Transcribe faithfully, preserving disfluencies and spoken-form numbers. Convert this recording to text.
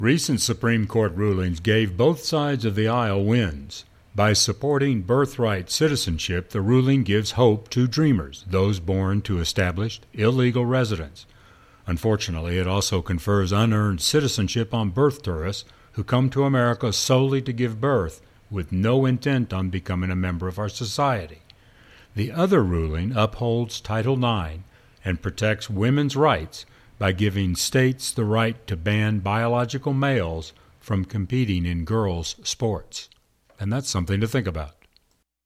Recent Supreme Court rulings gave both sides of the aisle wins. By supporting birthright citizenship, the ruling gives hope to dreamers, those born to established illegal residence. Unfortunately, it also confers unearned citizenship on birth tourists who come to America solely to give birth, with no intent on becoming a member of our society. The other ruling upholds Title nine and protects women's rights by giving states the right to ban biological males from competing in girls' sports. And that's something to think about.